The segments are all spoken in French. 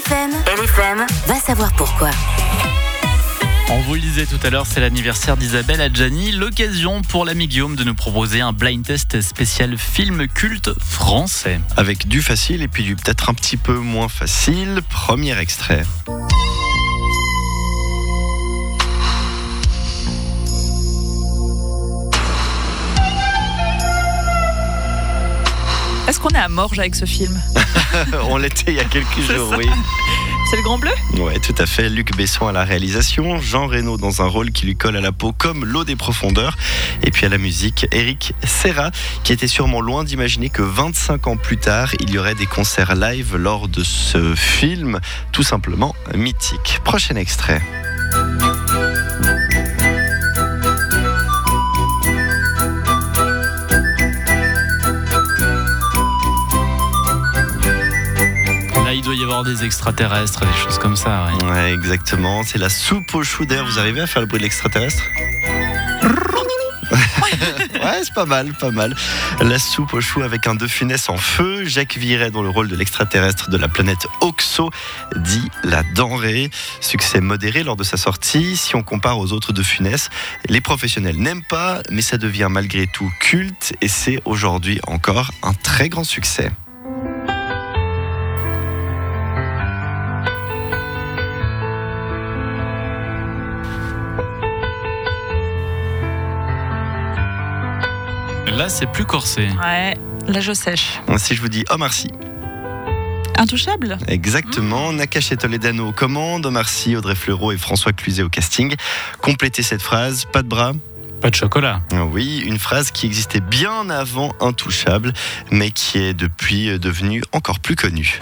LFM, va savoir pourquoi. On vous le disait tout à l'heure, c'est l'anniversaire d'Isabelle Adjani. L'occasion pour l'ami Guillaume de nous proposer un blind test spécial film culte français. Avec du facile et puis du peut-être un petit peu moins facile. Premier extrait. Est-ce qu'on est à Morges avec ce film? On l'était il y a quelques jours, oui. C'est Le Grand Bleu? Ouais, tout à fait. Luc Besson à la réalisation, Jean Reno dans un rôle qui lui colle à la peau comme l'eau des profondeurs. Et puis à la musique, Eric Serra, qui était sûrement loin d'imaginer que 25 ans plus tard, il y aurait des concerts live lors de ce film, tout simplement mythique. Prochain extrait. Là, il doit y avoir des extraterrestres, des choses comme ça. Ouais. Ouais, exactement. C'est la soupe aux choux. D'ailleurs, vous arrivez à faire le bruit de l'extraterrestre? Ouais, c'est pas mal. La soupe aux choux avec un De Funès en feu. Jacques Viret dans le rôle de l'extraterrestre de la planète Oxo, dit La Denrée. Succès modéré lors de sa sortie. Si on compare aux autres De Funès, les professionnels n'aiment pas, mais ça devient malgré tout culte et c'est aujourd'hui encore un très grand succès. Là, c'est plus corsé. Ouais, là je sèche. Si je vous dis Omar Sy. Intouchable? Exactement, Nakache et Toledano aux commandes, Omar Sy, Audrey Fleurot et François Cluzet au casting. Complétez cette phrase, pas de bras. Pas de chocolat. Oui, une phrase qui existait bien avant Intouchable, mais qui est depuis devenue encore plus connue.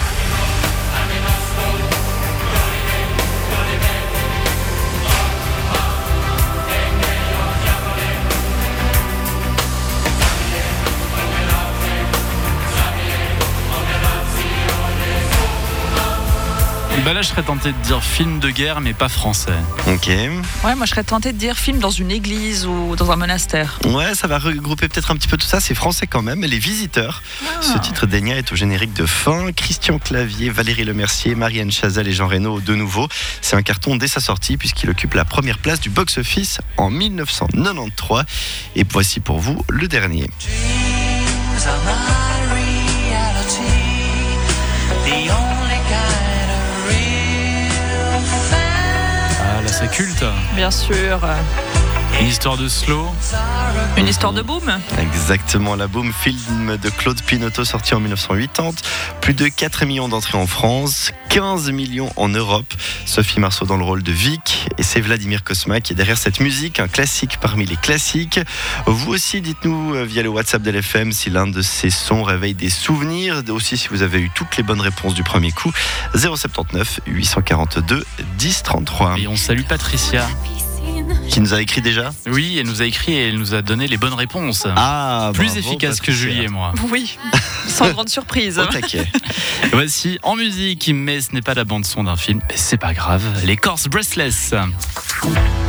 Bah là, je serais tenté de dire film de guerre, mais pas français. Ok. Ouais, moi je serais tentée de dire film dans une église ou dans un monastère. Ouais, ça va regrouper peut-être un petit peu tout ça. C'est français quand même. Les Visiteurs. Ce titre d'Enya est au générique de fin. Christian Clavier, Valérie Lemercier, Marianne Chazal et Jean Reno de nouveau. C'est un carton dès sa sortie puisqu'il occupe la première place du box-office en 1993. Et voici pour vous le dernier. Là, c'est culte. Bien sûr. Une histoire de slow. Une histoire de boom? Exactement, La Boom, film de Claude Pinoteau sorti en 1980. Plus de 4 millions d'entrées en France, 15 millions en Europe. Sophie Marceau dans le rôle de Vic. Et c'est Vladimir Cosma qui est derrière cette musique, un classique parmi les classiques. Vous aussi, dites-nous via le WhatsApp de l'FM si l'un de ces sons réveille des souvenirs. Aussi, si vous avez eu toutes les bonnes réponses du premier coup. 079 842 10 33. Et on salue Patricia. Qui nous a écrit déjà? Oui, elle nous a écrit et elle nous a donné les bonnes réponses. Ah, plus bravo, efficace que Patricia. Julie et moi. Oui, sans grande surprise. Au taquet. Voici en musique, mais ce n'est pas la bande son d'un film, mais c'est pas grave. Les Corses Breathless.